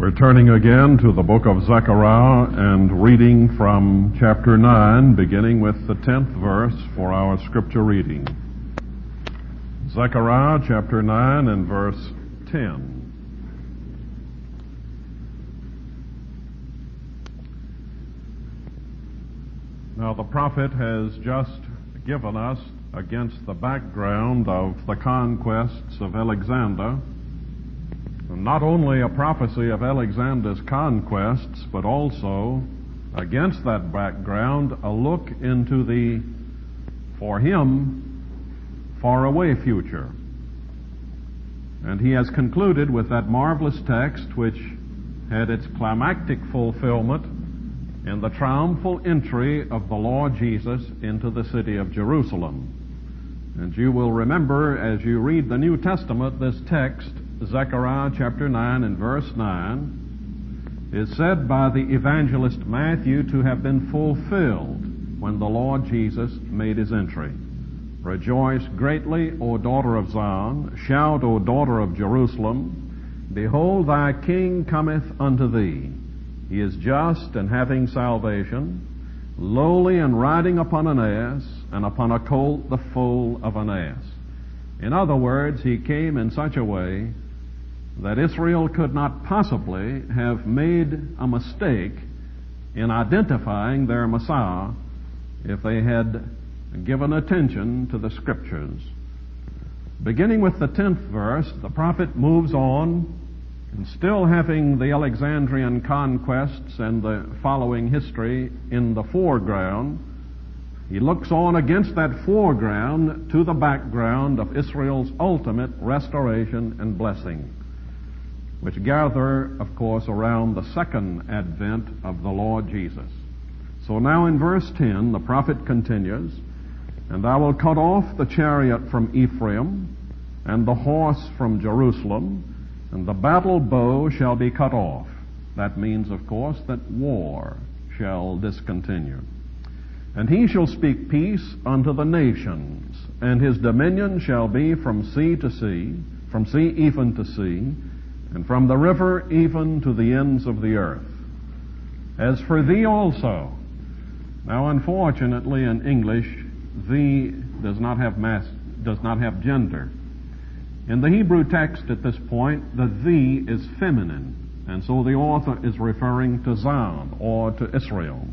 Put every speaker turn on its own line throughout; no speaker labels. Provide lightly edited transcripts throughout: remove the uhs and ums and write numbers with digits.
We're turning again to the book of Zechariah and reading from chapter 9, beginning with the 10th verse for our scripture reading. Zechariah chapter 9 and verse 10. Now the prophet has just given us, against the background of the conquests of Alexander, not only a prophecy of Alexander's conquests, but also, against that background, a look into the, for him, faraway future. And he has concluded with that marvelous text which had its climactic fulfillment in the triumphal entry of the Lord Jesus into the city of Jerusalem. And you will remember, as you read the New Testament, this text, Zechariah chapter 9 and verse 9, is said by the evangelist Matthew to have been fulfilled when the Lord Jesus made his entry. Rejoice greatly, O daughter of Zion. Shout, O daughter of Jerusalem. Behold, thy king cometh unto thee. He is just and having salvation, lowly and riding upon an ass, and upon a colt the foal of an ass. In other words, he came in such a way that Israel could not possibly have made a mistake in identifying their Messiah if they had given attention to the Scriptures. Beginning with the 10th verse, the prophet moves on, and still having the Alexandrian conquests and the following history in the foreground, he looks on against that foreground to the background of Israel's ultimate restoration and blessing, which gather, of course, around the second advent of the Lord Jesus. So now in verse 10, the prophet continues, "And I will cut off the chariot from Ephraim, and the horse from Jerusalem, and the battle bow shall be cut off." That means, of course, that war shall discontinue. "And he shall speak peace unto the nations, and his dominion shall be from sea to sea, from sea even to sea, and from the river even to the ends of the earth. As for thee also." Now, unfortunately, in English, thee does not have gender. In the Hebrew text at this point, the thee is feminine, and so the author is referring to Zion, or to Israel.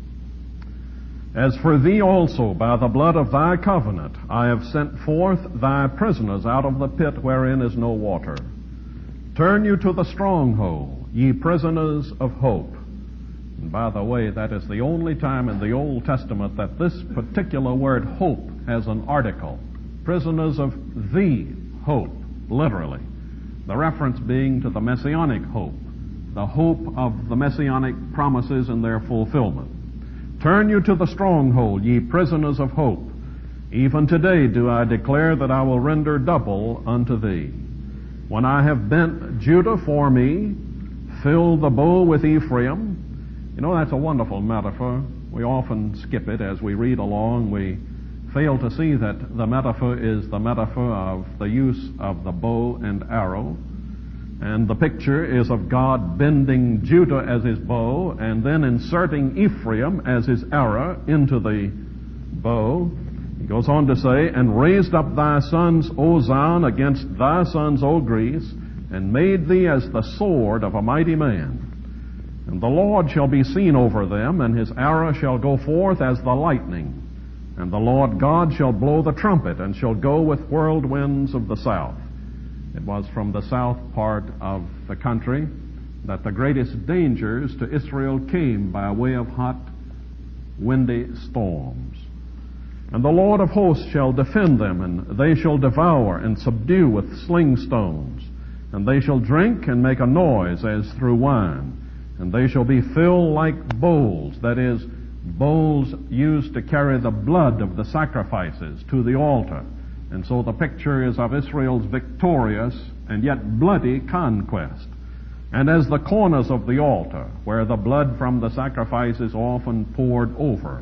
"As for thee also, by the blood of thy covenant, I have sent forth thy prisoners out of the pit wherein is no water. Turn you to the stronghold, ye prisoners of hope." And by the way, that is the only time in the Old Testament that this particular word hope has an article. Prisoners of the hope, literally. The reference being to the messianic hope, the hope of the messianic promises and their fulfillment. "Turn you to the stronghold, ye prisoners of hope. Even today do I declare that I will render double unto thee. When I have bent Judah for me, filled the bow with Ephraim." You know, that's a wonderful metaphor. We often skip it as we read along. We fail to see that the metaphor is the metaphor of the use of the bow and arrow. And the picture is of God bending Judah as his bow and then inserting Ephraim as his arrow into the bow. He goes on to say, "And raised up thy sons, O Zion, against thy sons, O Greece, and made thee as the sword of a mighty man. And the Lord shall be seen over them, and his arrow shall go forth as the lightning. And the Lord God shall blow the trumpet, and shall go with whirlwinds of the south." It was from the south part of the country that the greatest dangers to Israel came by way of hot, windy storms. "And the Lord of hosts shall defend them, and they shall devour and subdue with sling stones. And they shall drink and make a noise as through wine. And they shall be filled like bowls," that is, bowls used to carry the blood of the sacrifices to the altar. And so the picture is of Israel's victorious and yet bloody conquest. "And as the corners of the altar, where the blood from the sacrifice is often poured over."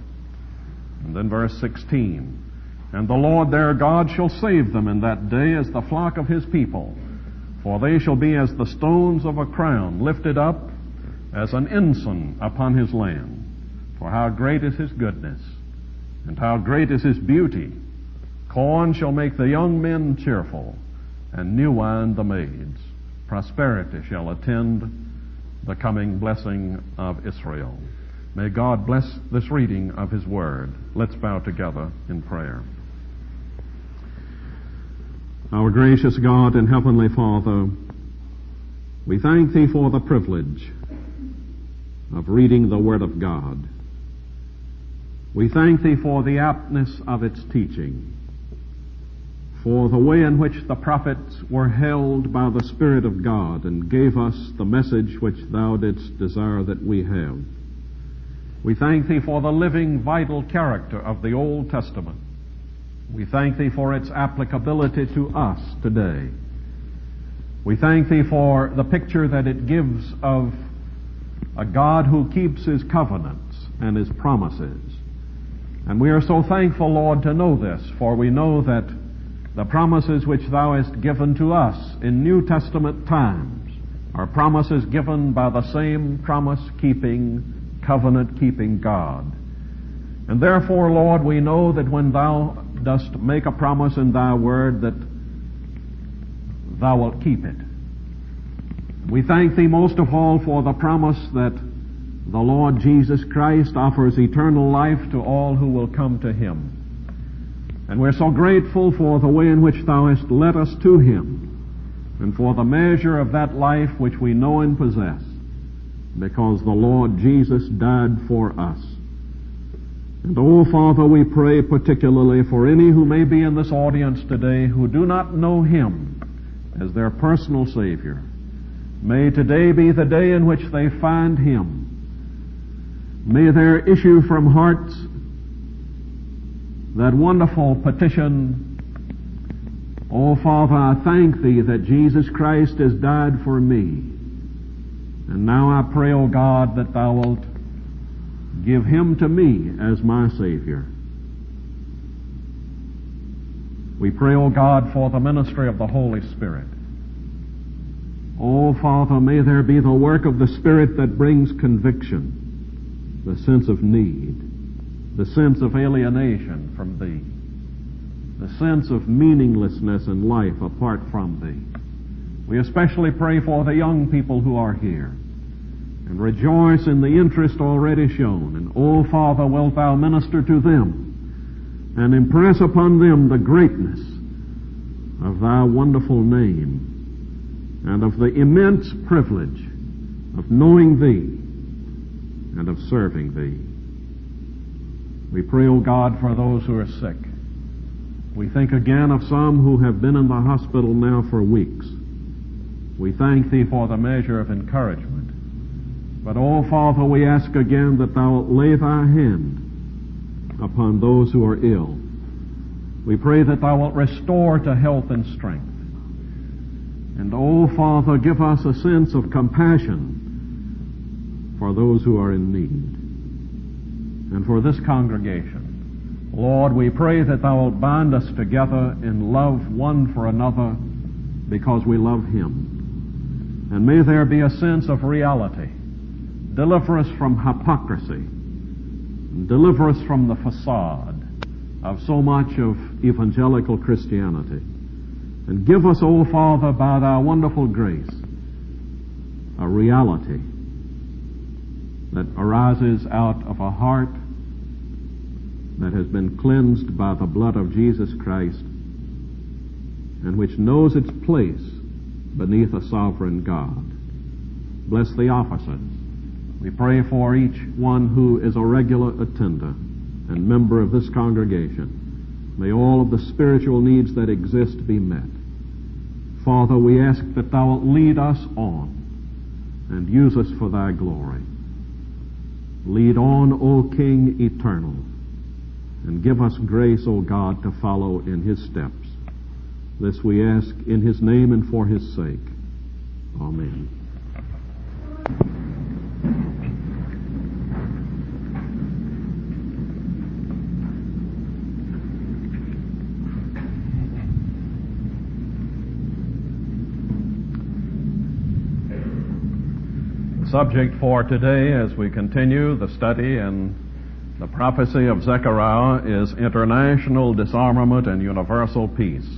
And then verse 16, "And the Lord their God shall save them in that day as the flock of his people. For they shall be as the stones of a crown, lifted up as an ensign upon his land. For how great is his goodness, and how great is his beauty! Corn shall make the young men cheerful, and new wine the maids. Prosperity shall attend the coming blessing of Israel. May God bless this reading of his word. Let's bow together in prayer. Our gracious God and Heavenly Father, we thank Thee for the privilege of reading the Word of God. We thank Thee for the aptness of its teaching, for the way in which the prophets were held by the Spirit of God and gave us the message which Thou didst desire that we have. We thank Thee for the living, vital character of the Old Testament. We thank Thee for its applicability to us today. We thank Thee for the picture that it gives of a God who keeps His covenants and His promises. And we are so thankful, Lord, to know this, for we know that the promises which Thou hast given to us in New Testament times are promises given by the same promise-keeping, covenant-keeping God. And therefore, Lord, we know that when Thou dost make a promise in Thy Word, that Thou wilt keep it. We thank Thee most of all for the promise that the Lord Jesus Christ offers eternal life to all who will come to Him. And we're so grateful for the way in which Thou hast led us to Him, and for the measure of that life which we know and possess, because the Lord Jesus died for us. And, oh, Father, we pray particularly for any who may be in this audience today who do not know Him as their personal Savior. May today be the day in which they find Him. May there issue from hearts that wonderful petition, "Oh, Father, I thank Thee that Jesus Christ has died for me. And now I pray, O God, that Thou wilt give Him to me as my Savior." We pray, O God, for the ministry of the Holy Spirit. Oh, Father, may there be the work of the Spirit that brings conviction, the sense of need, the sense of alienation from Thee, the sense of meaninglessness in life apart from Thee. We especially pray for the young people who are here, and rejoice in the interest already shown. And, oh, Father, wilt Thou minister to them and impress upon them the greatness of Thy wonderful name and of the immense privilege of knowing Thee and of serving Thee. We pray, O God, for those who are sick. We think again of some who have been in the hospital now for weeks. We thank Thee for the measure of encouragement. But, oh, Father, we ask again that Thou wilt lay Thy hand upon those who are ill. We pray that Thou wilt restore to health and strength. And, oh, Father, give us a sense of compassion for those who are in need. And for this congregation, Lord, we pray that Thou wilt bind us together in love one for another because we love Him. And may there be a sense of reality. Deliver us from hypocrisy. Deliver us from the facade of so much of evangelical Christianity. And give us, O Father, by Thy wonderful grace, a reality that arises out of a heart that has been cleansed by the blood of Jesus Christ and which knows its place beneath a sovereign God. Bless the officers. We pray for each one who is a regular attender and member of this congregation. May all of the spiritual needs that exist be met. Father, we ask that Thou wilt lead us on and use us for Thy glory. Lead on, O King eternal, and give us grace, O God, to follow in His steps. This we ask in His name and for His sake. Amen. Subject for today, as we continue the study in the prophecy of Zechariah, is international disarmament and universal peace.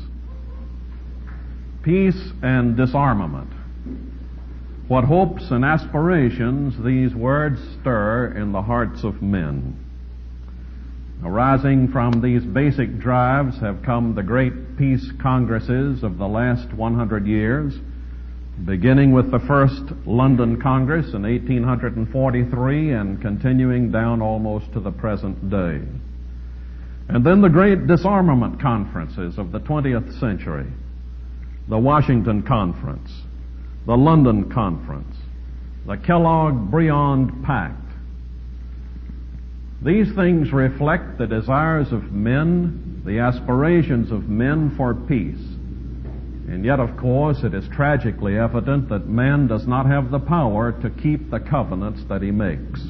Peace and disarmament. What hopes and aspirations these words stir in the hearts of men. Arising from these basic drives have come the great peace congresses of the last 100 years, beginning with the first London Congress in 1843 and continuing down almost to the present day. And then the great disarmament conferences of the 20th century, the Washington Conference, the London Conference, the Kellogg-Briand Pact. These things reflect the desires of men, the aspirations of men for peace. And yet, of course, it is tragically evident that man does not have the power to keep the covenants that he makes.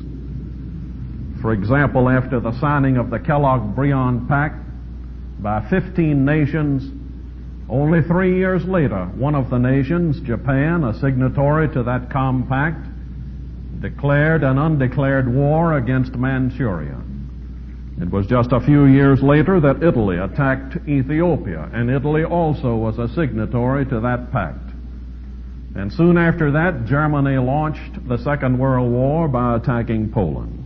For example, after the signing of the Kellogg-Briand Pact by 15 nations, only 3 years later, one of the nations, Japan, a signatory to that compact, declared an undeclared war against Manchuria. It was just a few years later that Italy attacked Ethiopia, and Italy also was a signatory to that pact. And soon after that, Germany launched the Second World War by attacking Poland.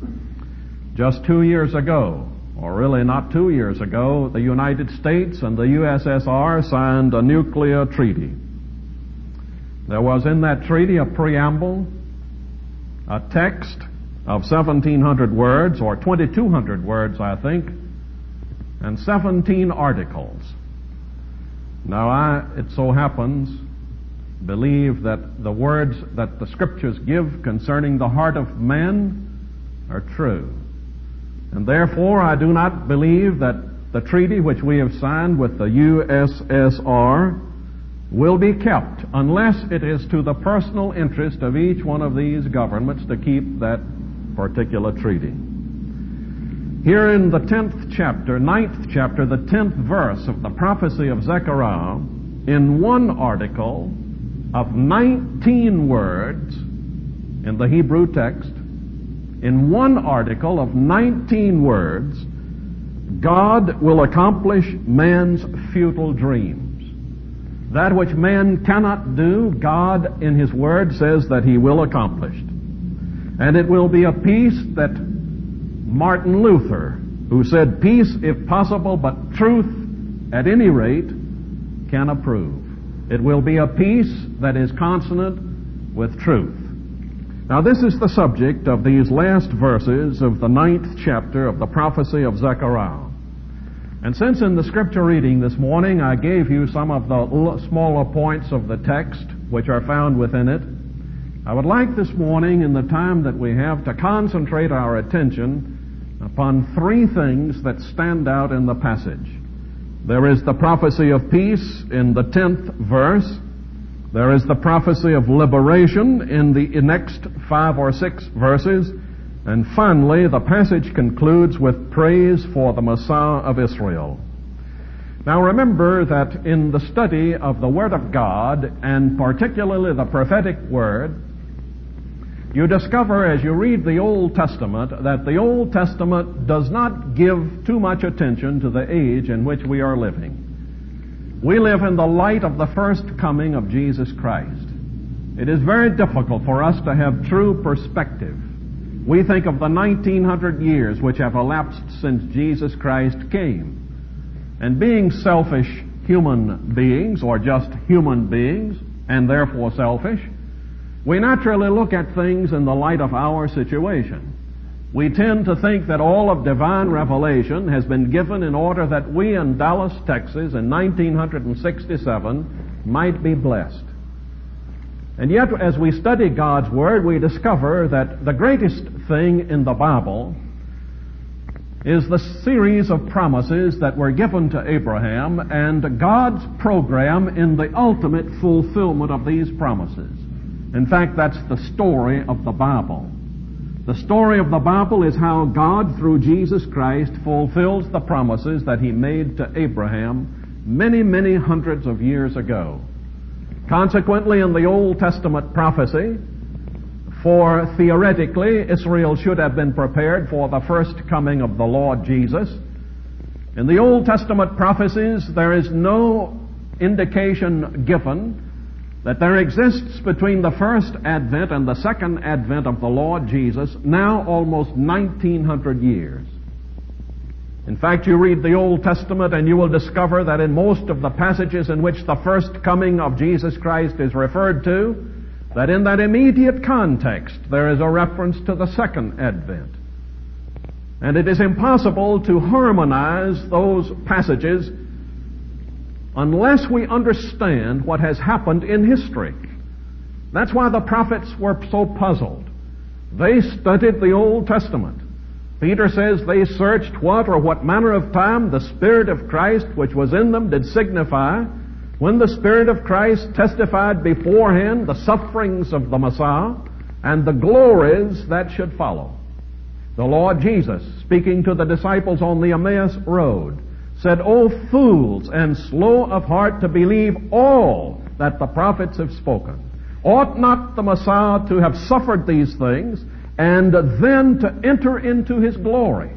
Just 2 years ago, or really not 2 years ago, the United States and the USSR signed a nuclear treaty. There was in that treaty a preamble, a text of 1,700 words, or 2,200 words, I think, and 17 articles. Now, it so happens, believe that the words that the Scriptures give concerning the heart of man are true. And therefore, I do not believe that the treaty which we have signed with the USSR will be kept unless it is to the personal interest of each one of these governments to keep that particular treaty. Here in the 10th chapter, 9th chapter, the 10th verse of the prophecy of Zechariah, in one article of 19 words in the Hebrew text, in one article of 19 words, God will accomplish man's futile dreams. That which man cannot do, God in His Word says that He will accomplish. And it will be a peace that Martin Luther, who said peace if possible but truth at any rate, can approve. It will be a peace that is consonant with truth. Now, this is the subject of these last verses of the 9th chapter of the prophecy of Zechariah. And since in the scripture reading this morning I gave you some of the smaller points of the text which are found within it, I would like this morning, in the time that we have, to concentrate our attention upon three things that stand out in the passage. There is the prophecy of peace in the 10th verse. There is the prophecy of liberation in the next 5 or 6 verses. And finally, the passage concludes with praise for the Messiah of Israel. Now remember that in the study of the Word of God, and particularly the prophetic Word, you discover as you read the Old Testament that the Old Testament does not give too much attention to the age in which we are living. We live in the light of the first coming of Jesus Christ. It is very difficult for us to have true perspective. We think of the 1900 years which have elapsed since Jesus Christ came. And being selfish human beings, or just human beings, and therefore selfish, we naturally look at things in the light of our situation. We tend to think that all of divine revelation has been given in order that we in Dallas, Texas in 1967 might be blessed. And yet, as we study God's Word, we discover that the greatest thing in the Bible is the series of promises that were given to Abraham and God's program in the ultimate fulfillment of these promises. In fact, that's the story of the Bible. The story of the Bible is how God, through Jesus Christ, fulfills the promises that He made to Abraham many, many hundreds of years ago. Consequently, in the Old Testament prophecy,
For theoretically, Israel should have been prepared for the first coming of the Lord Jesus. In the Old Testament prophecies, there is no indication given that there exists between the first advent and the second advent of the Lord Jesus now almost 1900 years. In fact, you read the Old Testament and you will discover that in most of the passages in which the first coming of Jesus Christ is referred to, that in that immediate context there is a reference to the second advent. And it is impossible to harmonize those passages unless we understand what has happened in history. That's why the prophets were so puzzled. They studied the Old Testament. Peter says they searched what manner of time the Spirit of Christ which was in them did signify, when the Spirit of Christ testified beforehand the sufferings of the Messiah and the glories that should follow. The Lord Jesus, speaking to the disciples on the Emmaus road, said, "O fools, and slow of heart to believe all that the prophets have spoken. Ought not the Messiah to have suffered these things, and then to enter into his glory?"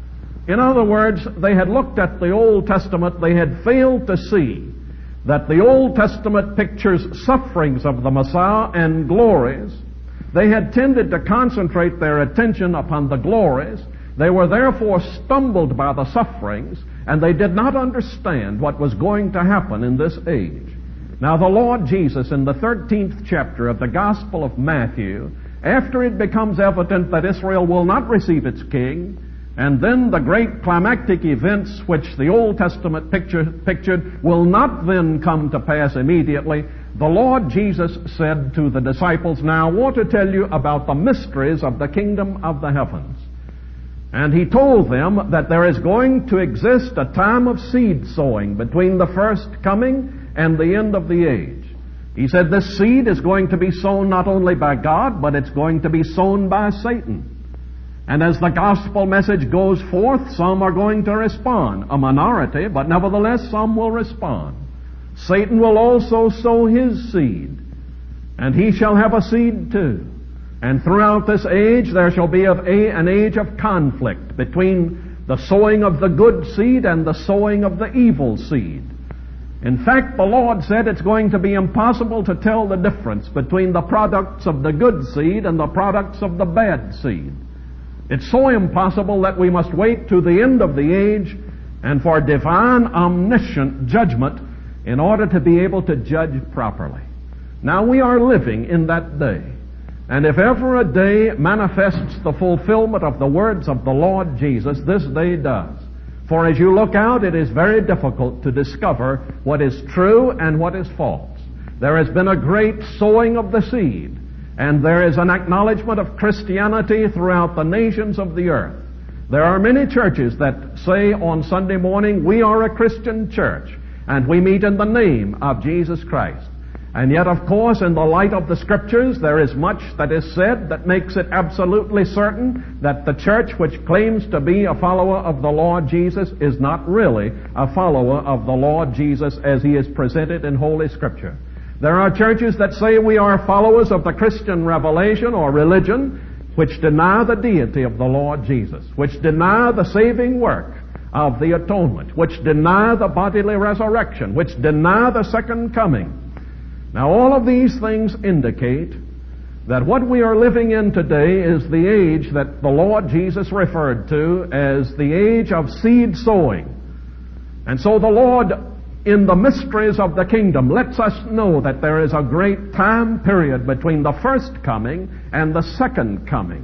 In other words, they had looked at the Old Testament, they had failed to see that the Old Testament pictures sufferings of the Messiah and glories. They had tended to concentrate their attention upon the glories. They were therefore stumbled by the sufferings, and they did not understand what was going to happen in this age. Now the Lord Jesus, in the 13th chapter of the Gospel of Matthew, after it becomes evident that Israel will not receive its king, and then the great climactic events which the Old Testament pictured will not then come to pass immediately, the Lord Jesus said to the disciples, "Now I want to tell you about the mysteries of the kingdom of the heavens." And he told them that there is going to exist a time of seed sowing between the first coming and the end of the age. He said this seed is going to be sown not only by God, but it's going to be sown by Satan. And as the gospel message goes forth, some are going to respond, a minority, but nevertheless some will respond. Satan will also sow his seed, and he shall have a seed too. And throughout this age there shall be an age of conflict between the sowing of the good seed and the sowing of the evil seed. In fact, the Lord said it's going to be impossible to tell the difference between the products of the good seed and the products of the bad seed. It's so impossible that we must wait to the end of the age and for divine omniscient judgment in order to be able to judge properly. Now we are living in that day. And if ever a day manifests the fulfillment of the words of the Lord Jesus, this day does. For as you look out, it is very difficult to discover what is true and what is false. There has been a great sowing of the seed, and there is an acknowledgement of Christianity throughout the nations of the earth. There are many churches that say on Sunday morning, "We are a Christian church, and we meet in the name of Jesus Christ." And yet, of course, in the light of the Scriptures, there is much that is said that makes it absolutely certain that the church which claims to be a follower of the Lord Jesus is not really a follower of the Lord Jesus as he is presented in Holy Scripture. There are churches that say we are followers of the Christian revelation or religion, which deny the deity of the Lord Jesus, which deny the saving work of the atonement, which deny the bodily resurrection, which deny the second coming. Now, all of these things indicate that what we are living in today is the age that the Lord Jesus referred to as the age of seed sowing. And so the Lord, in the mysteries of the kingdom, lets us know that there is a great time period between the first coming and the second coming.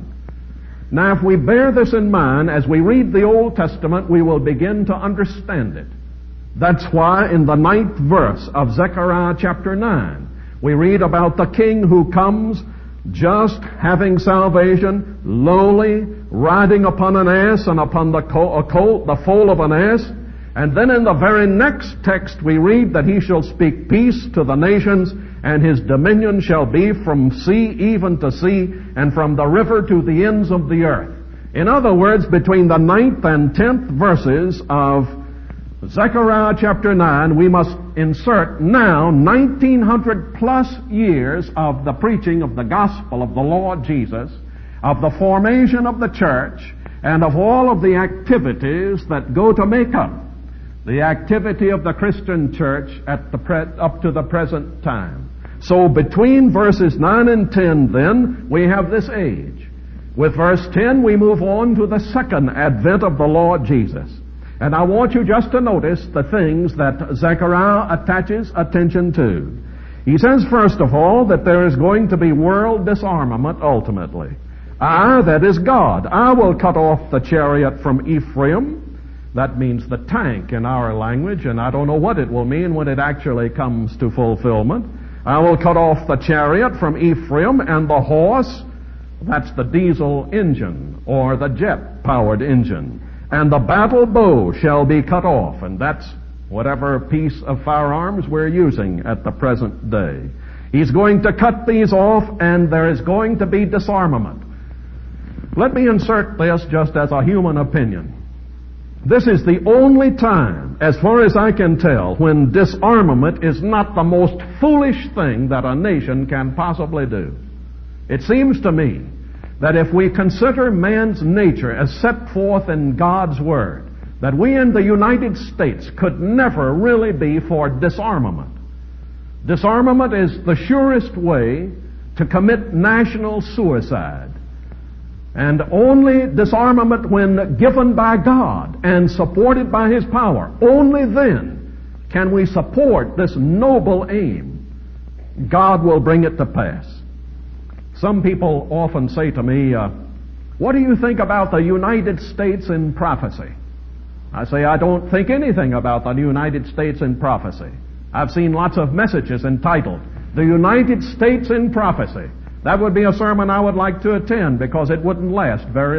Now, if we bear this in mind, as we read the Old Testament, we will begin to understand it. That's why in the 9th verse of Zechariah chapter 9, we read about the king who comes just having salvation, lowly, riding upon an ass and upon the colt, the foal of an ass. And then in the very next text we read that he shall speak peace to the nations, and his dominion shall be from sea even to sea, and from the river to the ends of the earth. In other words, between the 9th and 10th verses of Zechariah chapter 9, we must insert now 1900 plus years of the preaching of the gospel of the Lord Jesus, of the formation of the church, and of all of the activities that go to make up the activity of the Christian church up to the present time. So between verses 9 and 10 then, we have this age. With verse 10, we move on to the second advent of the Lord Jesus. And I want you just to notice the things that Zechariah attaches attention to. He says, first of all, that there is going to be world disarmament ultimately. That is God. I will cut off the chariot from Ephraim. That means the tank in our language, and I don't know what it will mean when it actually comes to fulfillment. I will cut off the chariot from Ephraim, and the horse, that's the diesel engine, or the jet-powered engine. And the battle bow shall be cut off, and that's whatever piece of firearms we're using at the present day. He's going to cut these off, and there is going to be disarmament. Let me insert this just as a human opinion. This is the only time, as far as I can tell, when disarmament is not the most foolish thing that a nation can possibly do. It seems to me that if we consider man's nature as set forth in God's Word, that we in the United States could never really be for disarmament. Disarmament is the surest way to commit national suicide. And only disarmament when given by God and supported by His power, only then can we support this noble aim. God will bring it to pass. Some people often say to me, what do you think about the United States in prophecy? I say, I don't think anything about the United States in prophecy. I've seen lots of messages entitled, The United States in Prophecy. That would be a sermon I would like to attend because it wouldn't last very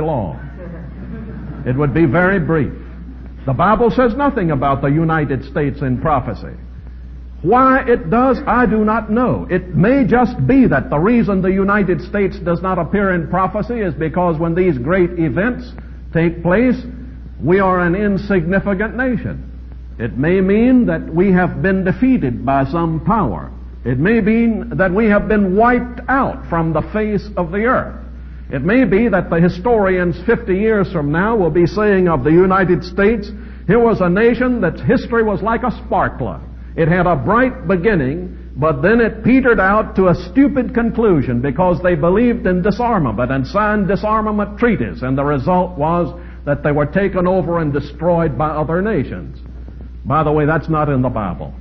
long. It would be very brief. The Bible says nothing about the United States in prophecy. Why it does, I do not know. It may just be that the reason the United States does not appear in prophecy is because when these great events take place, we are an insignificant nation. It may mean that we have been defeated by some power. It may mean that we have been wiped out from the face of the earth. It may be that the historians 50 years from now will be saying of the United States, here was a nation that history was like a sparkler. It had a bright beginning, but then it petered out to a stupid conclusion because they believed in disarmament and signed disarmament treaties, and the result was that they were taken over and destroyed by other nations. By the way, that's not in the Bible.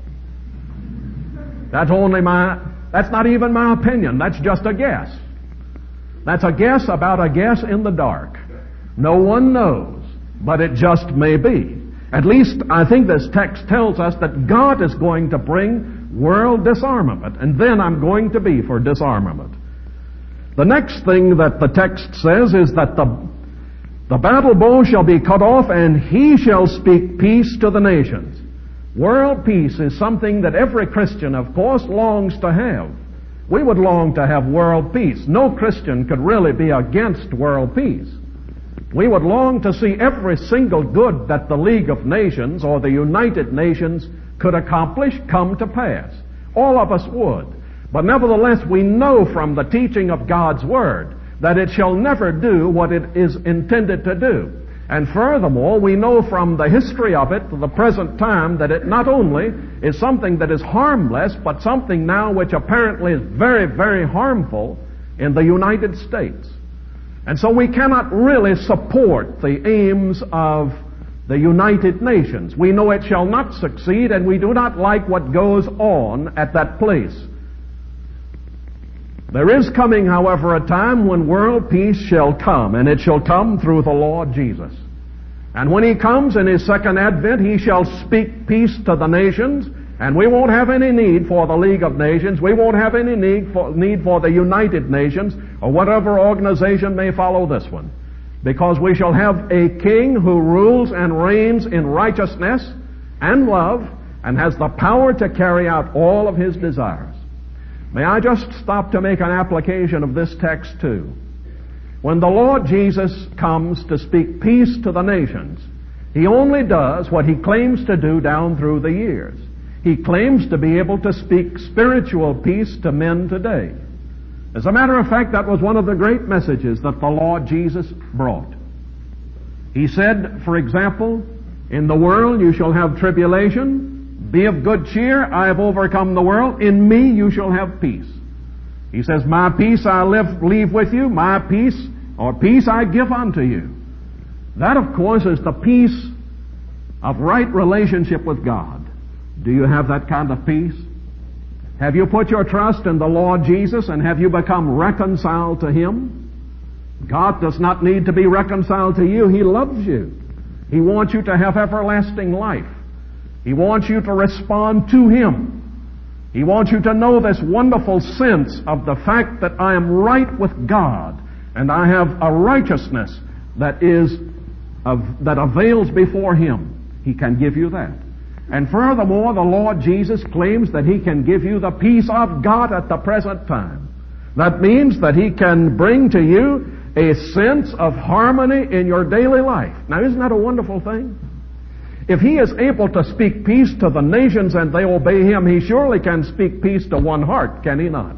That's not even my opinion. That's just a guess. That's a guess about a guess in the dark. No one knows, but it just may be. At least I think this text tells us that God is going to bring world disarmament, and then I'm going to be for disarmament. The next thing that the text says is that the battle bow shall be cut off, and he shall speak peace to the nations. World peace is something that every Christian, of course, longs to have. We would long to have world peace. No Christian could really be against world peace. We would long to see every single good that the League of Nations or the United Nations could accomplish come to pass. All of us would. But nevertheless, we know from the teaching of God's Word that it shall never do what it is intended to do. And furthermore, we know from the history of it to the present time that it not only is something that is harmless, but something now which apparently is very, very harmful in the United States. And so we cannot really support the aims of the United Nations. We know it shall not succeed, and we do not like what goes on at that place. There is coming, however, a time when world peace shall come, and it shall come through the Lord Jesus. And when He comes in His second advent, He shall speak peace to the nations, and we won't have any need for the League of Nations. We won't have any need for the United Nations or whatever organization may follow this one, because we shall have a king who rules and reigns in righteousness and love and has the power to carry out all of His desires. May I just stop to make an application of this text too. When the Lord Jesus comes to speak peace to the nations, He only does what he claims to do down through the years. He claims to be able to speak spiritual peace to men today. As a matter of fact, that was one of the great messages that the Lord Jesus brought. He said, for example, in the world you shall have tribulation. Be of good cheer. I have overcome the world. In me you shall have peace. He says, my peace I leave with you. My peace, or peace I give unto you. That, of course, is the peace of right relationship with God. Do you have that kind of peace? Have you put your trust in the Lord Jesus and have you become reconciled to Him? God does not need to be reconciled to you. He loves you. He wants you to have everlasting life. He wants you to respond to Him. He wants you to know this wonderful sense of the fact that I am right with God and I have a righteousness that avails before Him. He can give you that. And furthermore, the Lord Jesus claims that He can give you the peace of God at the present time. That means that He can bring to you a sense of harmony in your daily life. Now, isn't that a wonderful thing? If He is able to speak peace to the nations and they obey Him, He surely can speak peace to one heart, can He not?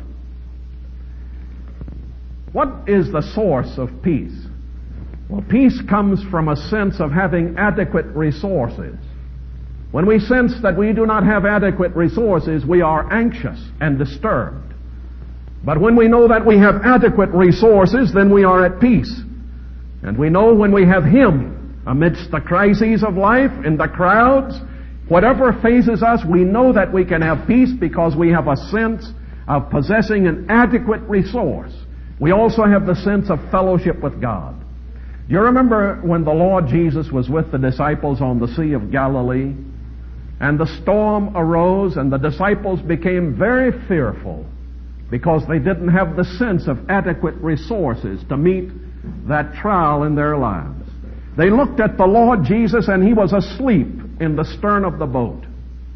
What is the source of peace? Well, peace comes from a sense of having adequate resources. When we sense that we do not have adequate resources, we are anxious and disturbed. But when we know that we have adequate resources, then we are at peace. And we know when we have Him amidst the crises of life, in the crowds, whatever faces us, we know that we can have peace because we have a sense of possessing an adequate resource. We also have the sense of fellowship with God. You remember when the Lord Jesus was with the disciples on the Sea of Galilee, and the storm arose, and the disciples became very fearful because they didn't have the sense of adequate resources to meet that trial in their lives. They looked at the Lord Jesus, and He was asleep in the stern of the boat.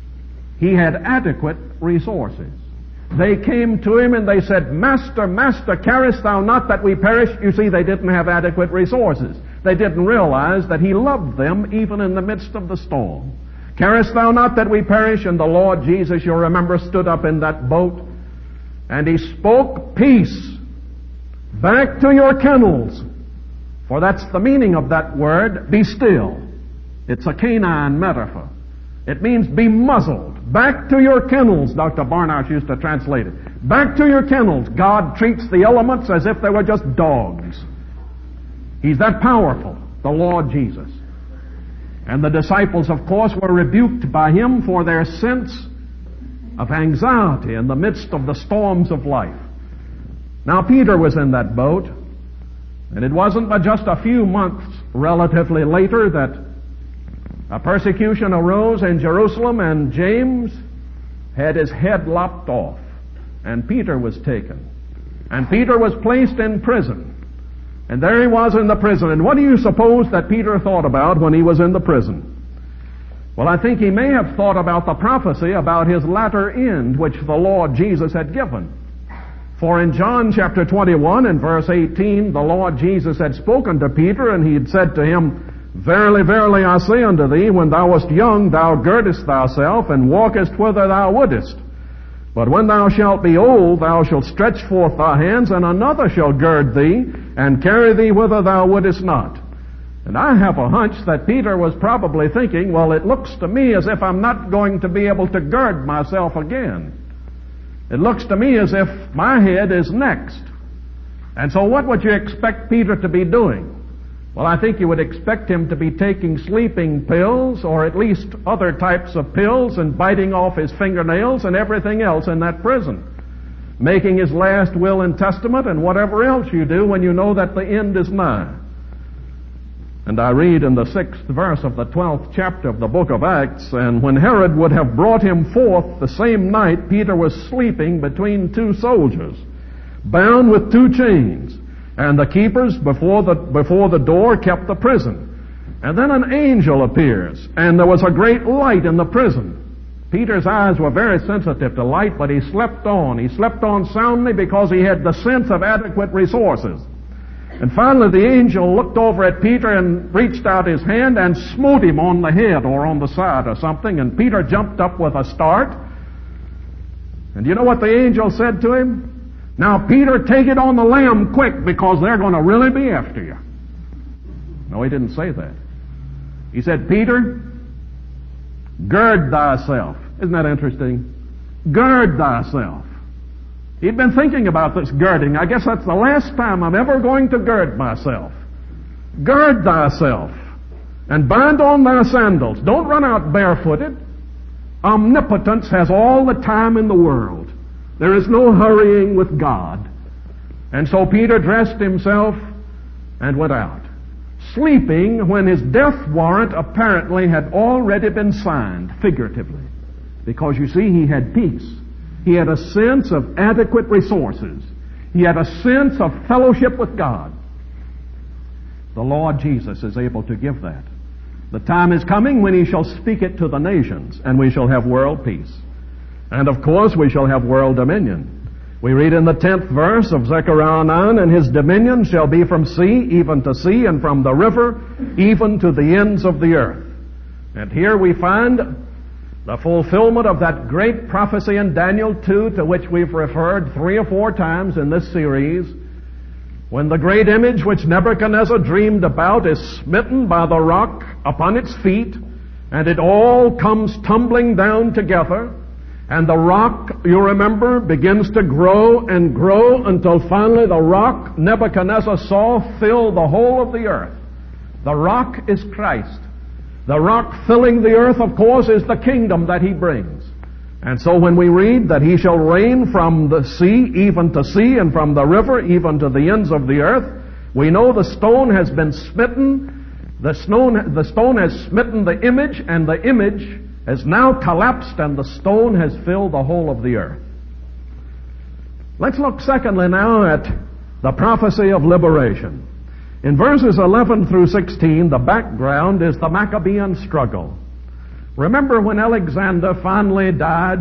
He had adequate resources. They came to Him and they said, Master, Master, carest Thou not that we perish? You see, they didn't have adequate resources. They didn't realize that He loved them even in the midst of the storm. Carest Thou not that we perish? And the Lord Jesus, you'll remember, stood up in that boat and He spoke peace. Back to your kennels. For that's the meaning of that word, be still. It's a canine metaphor. It means be muzzled. Back to your kennels, Dr. Barnhouse used to translate it. Back to your kennels. God treats the elements as if they were just dogs. He's that powerful, the Lord Jesus. And the disciples, of course, were rebuked by Him for their sense of anxiety in the midst of the storms of life. Now, Peter was in that boat, and it wasn't but just a few months relatively later that a persecution arose in Jerusalem, and James had his head lopped off, and Peter was taken. And Peter was placed in prison. And there he was in the prison. And what do you suppose that Peter thought about when he was in the prison? Well, I think he may have thought about the prophecy about his latter end, which the Lord Jesus had given. For in John chapter 21 and verse 18, the Lord Jesus had spoken to Peter, and He had said to him, Verily, verily, I say unto thee, when thou wast young, thou girdest thyself, and walkest whither thou wouldest. But when thou shalt be old, thou shalt stretch forth thy hands, and another shall gird thee, and carry thee whither thou wouldest not. And I have a hunch that Peter was probably thinking, well, it looks to me as if I'm not going to be able to gird myself again. It looks to me as if my head is next. And so what would you expect Peter to be doing? Well, I think you would expect him to be taking sleeping pills, or at least other types of pills, and biting off his fingernails and everything else in that prison, making his last will and testament, and whatever else you do when you know that the end is nigh. And I read in the 6th verse of the 12th chapter of the book of Acts, and when Herod would have brought him forth the same night, Peter was sleeping between two soldiers, bound with two chains. And the keepers before the door kept the prison. And then an angel appears, and there was a great light in the prison. Peter's eyes were very sensitive to light, but he slept on. He slept on soundly because he had the sense of adequate resources. And finally the angel looked over at Peter and reached out his hand and smote him on the head or on the side or something, and Peter jumped up with a start. And you know what the angel said to him? Now, Peter, take it on the lam quick, because they're going to really be after you. No, he didn't say that. He said, Peter, gird thyself. Isn't that interesting? Gird thyself. He'd been thinking about this girding. I guess that's the last time I'm ever going to gird myself. Gird thyself and bind on thy sandals. Don't run out barefooted. Omnipotence has all the time in the world. There is no hurrying with God. And so Peter dressed himself and went out, sleeping when his death warrant apparently had already been signed, figuratively. Because you see, he had peace. He had a sense of adequate resources. He had a sense of fellowship with God. The Lord Jesus is able to give that. The time is coming when He shall speak it to the nations, and we shall have world peace. And of course, we shall have world dominion. We read in the 10th verse of Zechariah 9, and His dominion shall be from sea even to sea, and from the river even to the ends of the earth. And here we find the fulfillment of that great prophecy in Daniel 2, to which we've referred 3 or 4 times in this series, when the great image which Nebuchadnezzar dreamed about is smitten by the rock upon its feet, and it all comes tumbling down together, and the rock, you remember, begins to grow and grow until finally the rock Nebuchadnezzar saw fill the whole of the earth. The rock is Christ. The rock filling the earth, of course, is the kingdom that He brings. And so when we read that He shall reign from the sea even to sea, and from the river even to the ends of the earth, we know the stone has been smitten. The stone has smitten the image, and the image has now collapsed, and the stone has filled the whole of the earth. Let's look secondly now at the prophecy of liberation. In verses 11 through 16, the background is the Maccabean struggle. Remember, when Alexander finally died,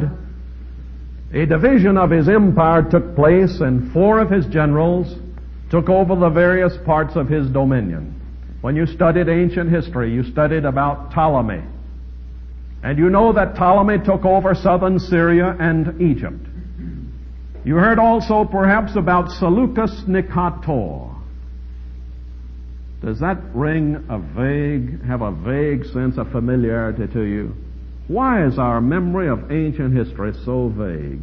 a division of his empire took place, and 4 of his generals took over the various parts of his dominion. When you studied ancient history, you studied about Ptolemy. And you know that Ptolemy took over southern Syria and Egypt. You heard also perhaps about Seleucus Nicator. Does that have a vague sense of familiarity to you? Why is our memory of ancient history so vague?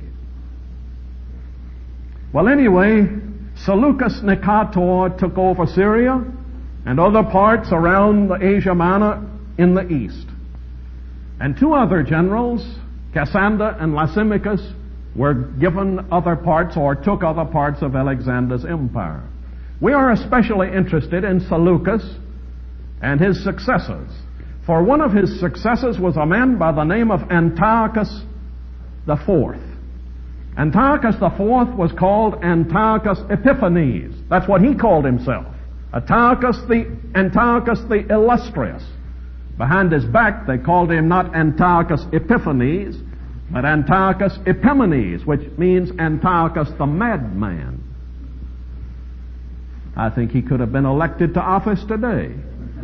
Well, anyway, Seleucus Nicator took over Syria and other parts around the Asia Minor in the east. And 2 other generals, Cassander and Lysimachus, were given other parts or took other parts of Alexander's empire. We are especially interested in Seleucus and his successors. For one of his successors was a man by the name of Antiochus IV. Antiochus IV was called Antiochus Epiphanes. That's what he called himself. Antiochus the Illustrious. Behind his back they called him not Antiochus Epiphanes, but Antiochus Epimanes, which means Antiochus the madman. I think he could have been elected to office today.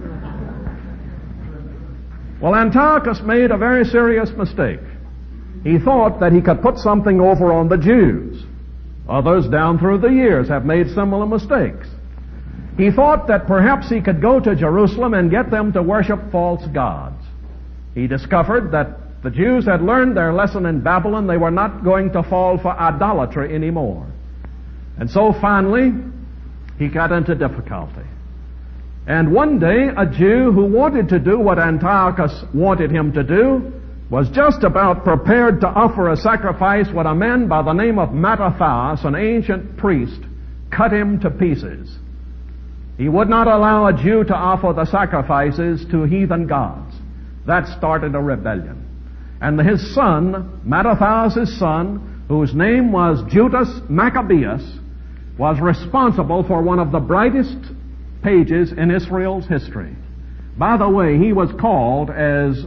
Well, Antiochus made a very serious mistake. He thought that he could put something over on the Jews. Others down through the years have made similar mistakes. He thought that perhaps he could go to Jerusalem and get them to worship false gods. He discovered that the Jews had learned their lesson in Babylon. They were not going to fall for idolatry anymore. And so finally, he got into difficulty. And one day, a Jew who wanted to do what Antiochus wanted him to do was just about prepared to offer a sacrifice when a man by the name of Mattathias, an ancient priest, cut him to pieces. He would not allow a Jew to offer the sacrifices to heathen gods. That started a rebellion. And his son, Mattathias' son, whose name was Judas Maccabeus, was responsible for one of the brightest pages in Israel's history. By the way, he was called, as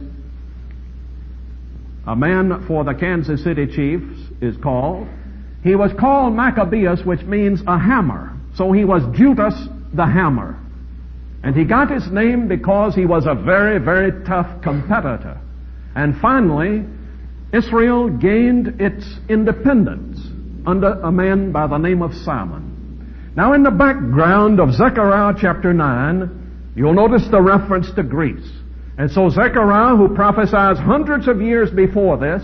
a man for the Kansas City Chiefs is called, he was called Maccabeus, which means a hammer. So he was Judas the hammer. And he got his name because he was a very, very tough competitor. And finally, Israel gained its independence under a man by the name of Salmon. Now, in the background of Zechariah chapter 9, you'll notice the reference to Greece. And so Zechariah, who prophesies hundreds of years before this,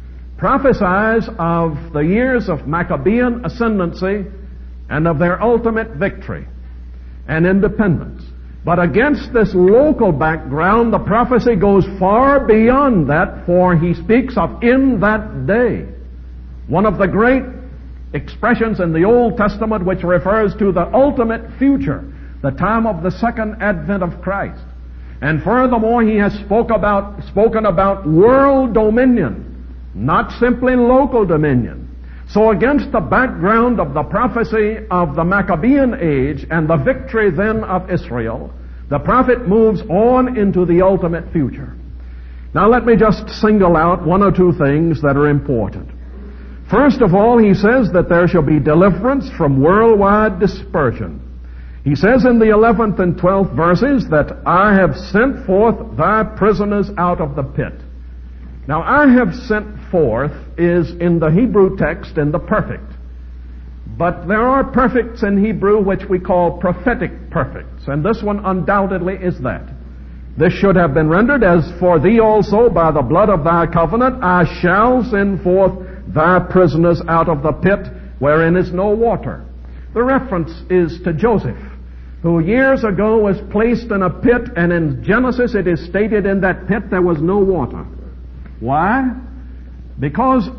prophesies of the years of Maccabean ascendancy and of their ultimate victory and independence. But against this local background, the prophecy goes far beyond that, for he speaks of in that day. One of the great expressions in the Old Testament which refers to the ultimate future, the time of the second advent of Christ. And furthermore, he has spoken about world dominion, not simply local dominion. So against the background of the prophecy of the Maccabean age and the victory then of Israel, the prophet moves on into the ultimate future. Now let me just single out one or two things that are important. First of all, he says that there shall be deliverance from worldwide dispersion. He says in the 11th and 12th verses that I have sent forth thy prisoners out of the pit. Now, I have sent forth is in the Hebrew text in the perfect. But there are perfects in Hebrew which we call prophetic perfects, and this one undoubtedly is that. This should have been rendered, as for thee also by the blood of thy covenant I shall send forth thy prisoners out of the pit wherein is no water. The reference is to Joseph, who years ago was placed in a pit, and in Genesis it is stated in that pit there was no water. Why? Because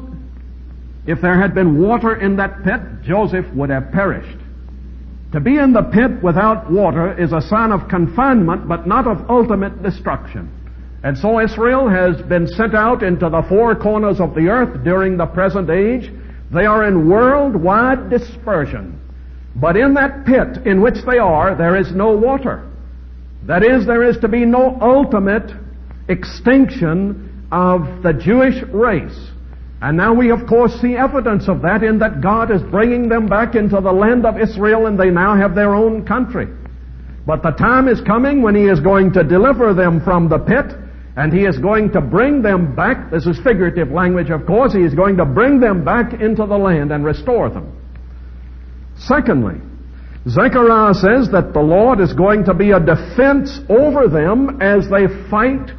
if there had been water in that pit, Joseph would have perished. To be in the pit without water is a sign of confinement, but not of ultimate destruction. And so Israel has been sent out into the four corners of the earth during the present age. They are in worldwide dispersion. But in that pit in which they are, there is no water. That is, there is to be no ultimate extinction of the Jewish race. And now we of course see evidence of that in that God is bringing them back into the land of Israel, and they now have their own country. But the time is coming when He is going to deliver them from the pit, and He is going to bring them back. This is figurative language, of course. He is going to bring them back into the land and restore them. Secondly, Zechariah says that the Lord is going to be a defense over them as they fight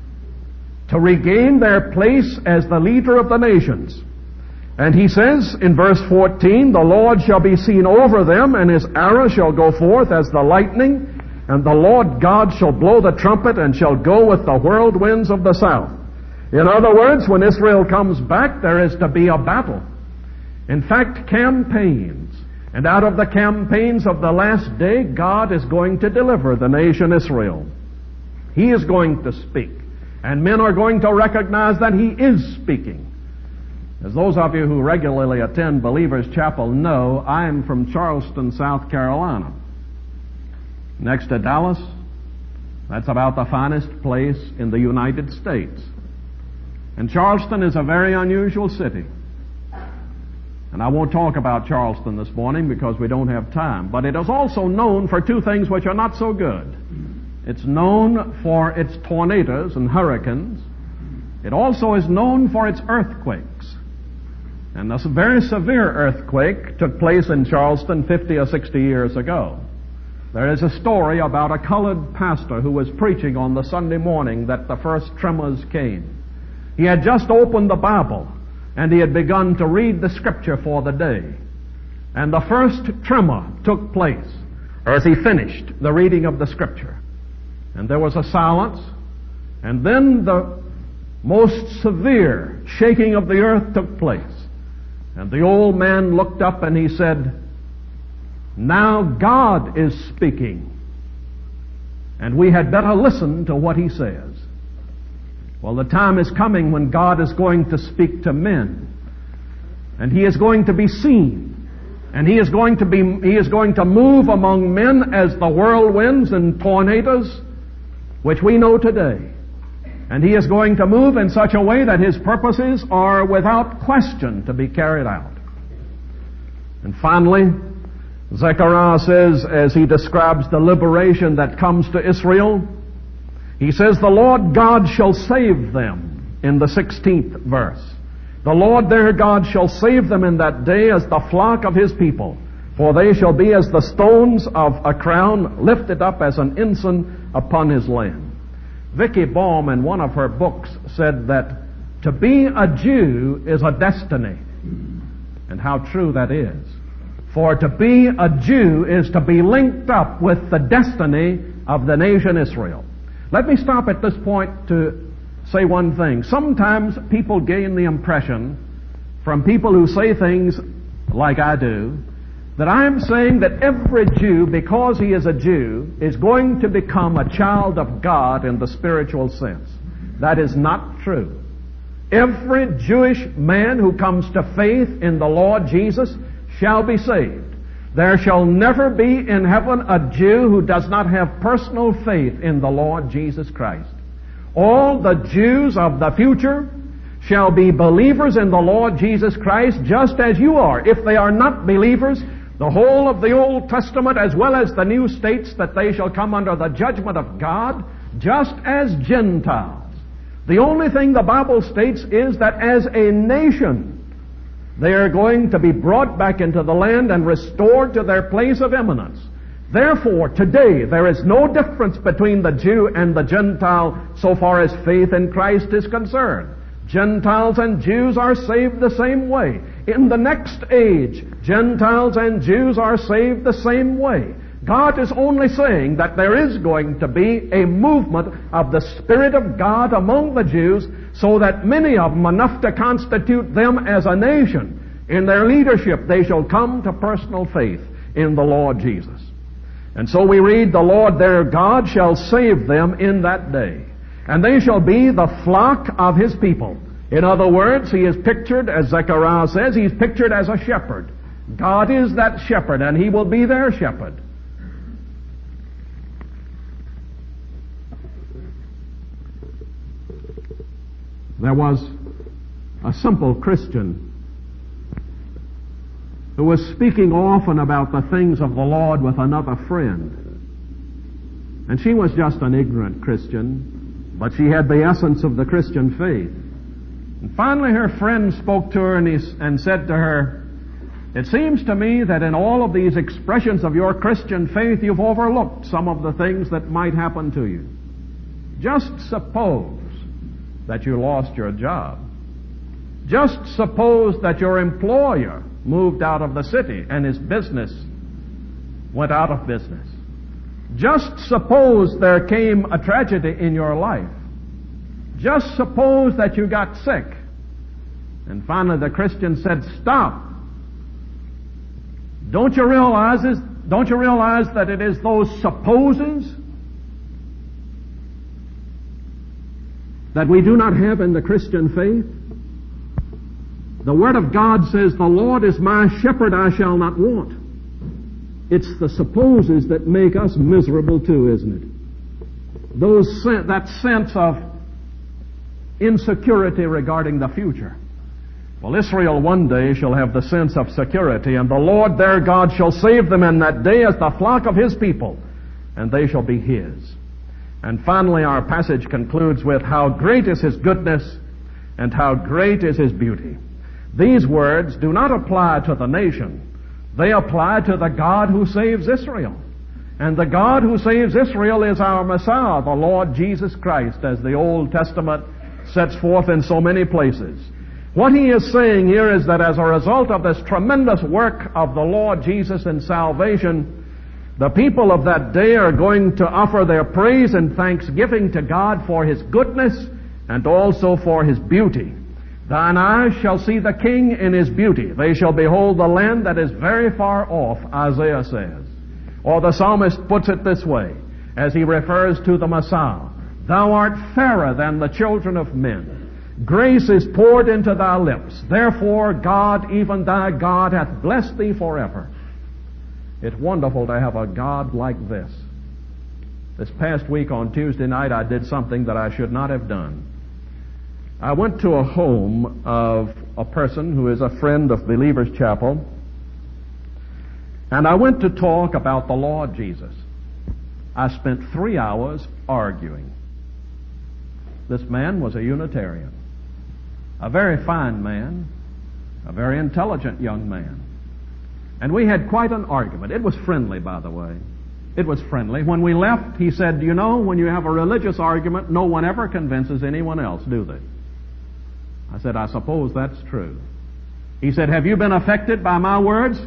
to regain their place as the leader of the nations. And he says in verse 14, the Lord shall be seen over them, and His arrow shall go forth as the lightning, and the Lord God shall blow the trumpet, and shall go with the whirlwinds of the south. In other words, when Israel comes back, there is to be a battle. In fact, campaigns. And out of the campaigns of the last day, God is going to deliver the nation Israel. He is going to speak. And men are going to recognize that He is speaking. As those of you who regularly attend Believers Chapel know, I am from Charleston, South Carolina. Next to Dallas, that's about the finest place in the United States. And Charleston is a very unusual city. And I won't talk about Charleston this morning because we don't have time. But it is also known for two things which are not so good. It's known for its tornadoes and hurricanes. It also is known for its earthquakes. And a very severe earthquake took place in Charleston 50 or 60 years ago. There is a story about a colored pastor who was preaching on the Sunday morning that the first tremors came. He had just opened the Bible, and he had begun to read the Scripture for the day. And the first tremor took place as he finished the reading of the Scripture. And there was a silence, and then the most severe shaking of the earth took place. And the old man looked up and he said, now God is speaking, and we had better listen to what He says. Well, the time is coming when God is going to speak to men, and He is going to be seen, and He is going to move among men as the whirlwinds and tornadoes which we know today. And He is going to move in such a way that His purposes are without question to be carried out. And finally, Zechariah says, as he describes the liberation that comes to Israel, he says, the Lord God shall save them, in the 16th verse. The Lord their God shall save them in that day as the flock of his people, for they shall be as the stones of a crown lifted up as an ensign upon his land. Vicky Baum, in one of her books, said that to be a Jew is a destiny. And how true that is. For to be a Jew is to be linked up with the destiny of the nation Israel. Let me stop at this point to say one thing. Sometimes people gain the impression from people who say things like I do, that I'm saying that every Jew, because he is a Jew, is going to become a child of God in the spiritual sense. That is not true. Every Jewish man who comes to faith in the Lord Jesus shall be saved. There shall never be in heaven a Jew who does not have personal faith in the Lord Jesus Christ. All the Jews of the future shall be believers in the Lord Jesus Christ, just as you are. If they are not believers, the whole of the Old Testament, as well as the New, states that they shall come under the judgment of God, just as Gentiles. The only thing the Bible states is that as a nation, they are going to be brought back into the land and restored to their place of eminence. Therefore, today, there is no difference between the Jew and the Gentile so far as faith in Christ is concerned. Gentiles and Jews are saved the same way. In the next age, Gentiles and Jews are saved the same way. God is only saying that there is going to be a movement of the Spirit of God among the Jews, so that many of them, enough to constitute them as a nation, in their leadership, they shall come to personal faith in the Lord Jesus. And so we read, the Lord their God shall save them in that day, and they shall be the flock of his people. In other words, he is pictured, as Zechariah says, he's pictured as a shepherd. God is that shepherd, and he will be their shepherd. There was a simple Christian who was speaking often about the things of the Lord with another friend. And she was just an ignorant Christian, but she had the essence of the Christian faith. And finally her friend spoke to her and said to her, "It seems to me that in all of these expressions of your Christian faith, you've overlooked some of the things that might happen to you. Just suppose that you lost your job. Just suppose that your employer moved out of the city and his business went out of business. Just suppose there came a tragedy in your life. Just suppose that you got sick." And finally the Christian said, "Stop. Don't you realize that it is those supposes that we do not have in the Christian faith? The Word of God says, 'The Lord is my shepherd, I shall not want.' It's the supposes that make us miserable too, isn't it? That sense of insecurity regarding the future. Well, Israel one day shall have the sense of security, and the Lord their God shall save them in that day as the flock of his people, and they shall be his." And finally, our passage concludes with, "How great is his goodness, and how great is his beauty." These words do not apply to the nation. They apply to the God who saves Israel. And the God who saves Israel is our Messiah, the Lord Jesus Christ, as the Old Testament sets forth in so many places. What he is saying here is that as a result of this tremendous work of the Lord Jesus in salvation, the people of that day are going to offer their praise and thanksgiving to God for his goodness and also for his beauty. "Thine eyes shall see the King in his beauty. They shall behold the land that is very far off," Isaiah says. Or the psalmist puts it this way, as he refers to the Messiah, "Thou art fairer than the children of men. Grace is poured into thy lips. Therefore God, even thy God, hath blessed thee forever." It's wonderful to have a God like this. This past week on Tuesday night, I did something that I should not have done. I went to a home of a person who is a friend of Believer's Chapel, And I went to talk about the Lord Jesus. I spent 3 hours arguing. This man was a Unitarian, a very fine man, a very intelligent young man. And we had quite an argument. It was friendly, by the way. It was friendly. When we left, he said, "You know, when you have a religious argument, no one ever convinces anyone else, do they?" I said, "I suppose that's true." He said, "Have you been affected by my words?"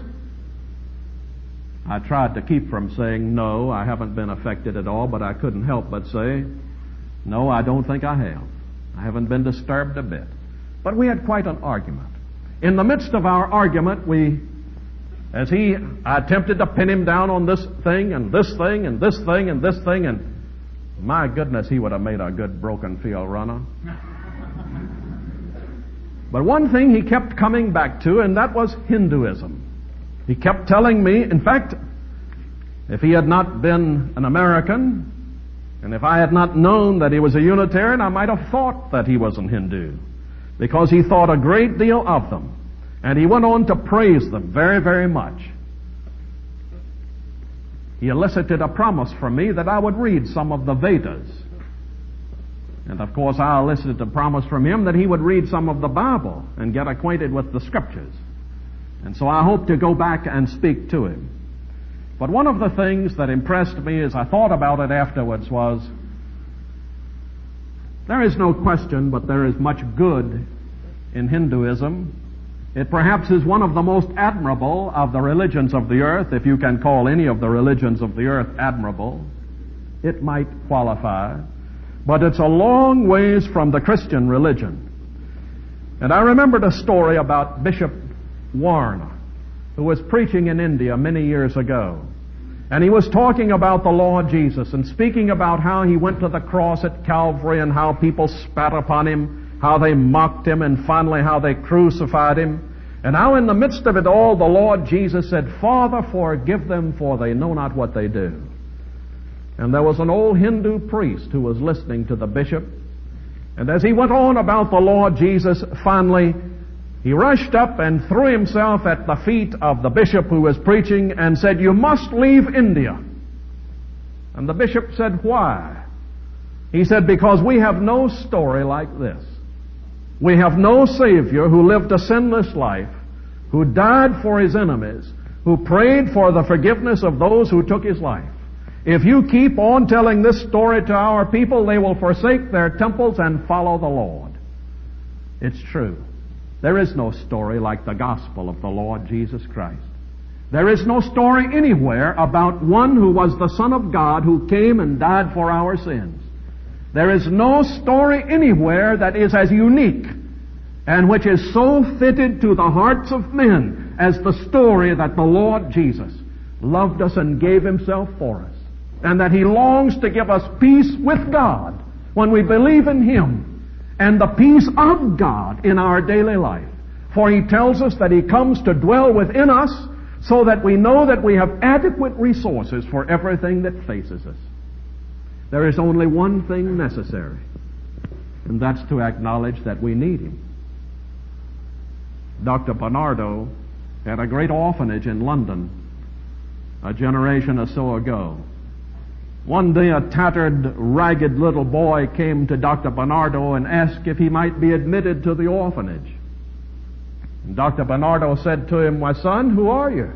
I tried to keep from saying, "No, I haven't been affected at all," but I couldn't help but say, "No, I don't think I have. I haven't been disturbed a bit." But we had quite an argument. In the midst of our argument, I attempted to pin him down on this thing and this thing and this thing and this thing, and my goodness, he would have made a good broken field runner. But one thing he kept coming back to, and that was Hinduism. He kept telling me, in fact, if he had not been an American, and if I had not known that he was a Unitarian, I might have thought that he was an Hindu, because he thought a great deal of them. And he went on to praise them very, very much. He elicited a promise from me that I would read some of the Vedas. And of course, I elicited a promise from him that he would read some of the Bible and get acquainted with the Scriptures. And so I hope to go back and speak to him. But one of the things that impressed me as I thought about it afterwards was, there is no question but there is much good in Hinduism. It perhaps is one of the most admirable of the religions of the earth, if you can call any of the religions of the earth admirable. It might qualify. But it's a long ways from the Christian religion. And I remembered a story about Bishop Warner, who was preaching in India many years ago. And he was talking about the Lord Jesus and speaking about how he went to the cross at Calvary and how people spat upon him, how they mocked him, and finally how they crucified him. And how in the midst of it all, the Lord Jesus said, "Father, forgive them, for they know not what they do." And there was an old Hindu priest who was listening to the bishop. And as he went on about the Lord Jesus, finally he rushed up and threw himself at the feet of the bishop who was preaching and said, "You must leave India." And the bishop said, "Why?" He said, "Because we have no story like this. We have no Savior who lived a sinless life, who died for his enemies, who prayed for the forgiveness of those who took his life. If you keep on telling this story to our people, they will forsake their temples and follow the Lord." It's true. There is no story like the gospel of the Lord Jesus Christ. There is no story anywhere about one who was the Son of God who came and died for our sins. There is no story anywhere that is as unique and which is so fitted to the hearts of men as the story that the Lord Jesus loved us and gave himself for us, and that he longs to give us peace with God when we believe in him, and the peace of God in our daily life. For he tells us that he comes to dwell within us so that we know that we have adequate resources for everything that faces us. There is only one thing necessary, and that's to acknowledge that we need him. Dr. Barnardo had a great orphanage in London a generation or so ago. One day a tattered, ragged little boy came to Dr. Barnardo and asked if he might be admitted to the orphanage. And Dr. Barnardo said to him, "My son, who are you?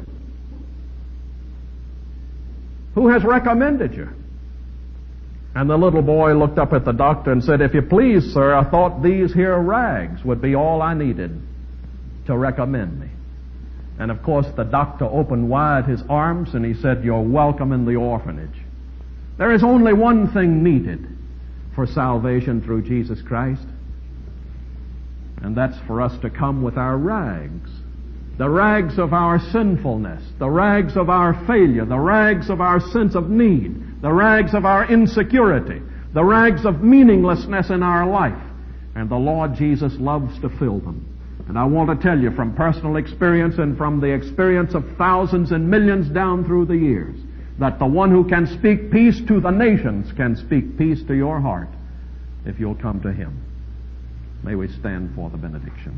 Who has recommended you?" And the little boy looked up at the doctor and said, "If you please, sir, I thought these here rags would be all I needed to recommend me." And of course the doctor opened wide his arms and he said, "You're welcome in the orphanage." There is only one thing needed for salvation through Jesus Christ, and that's for us to come with our rags. The rags of our sinfulness, the rags of our failure, the rags of our sense of need, the rags of our insecurity, the rags of meaninglessness in our life. And the Lord Jesus loves to fill them. And I want to tell you from personal experience and from the experience of thousands and millions down through the years, that the one who can speak peace to the nations can speak peace to your heart if you'll come to him. May we stand for the benediction.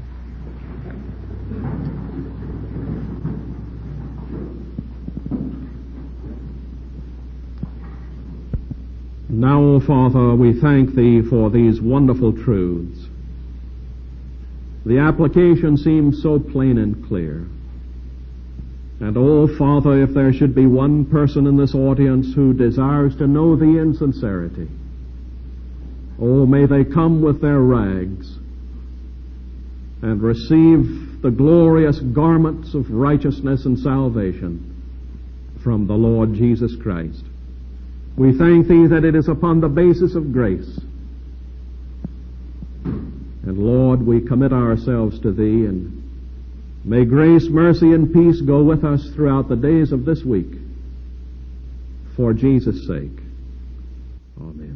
Now, O Father, we thank Thee for these wonderful truths. The application seems so plain and clear. And, oh, Father, if there should be one person in this audience who desires to know Thee in sincerity, oh, may they come with their rags and receive the glorious garments of righteousness and salvation from the Lord Jesus Christ. We thank Thee that it is upon the basis of grace. And, Lord, we commit ourselves to Thee, and may grace, mercy, and peace go with us throughout the days of this week. For Jesus' sake. Amen.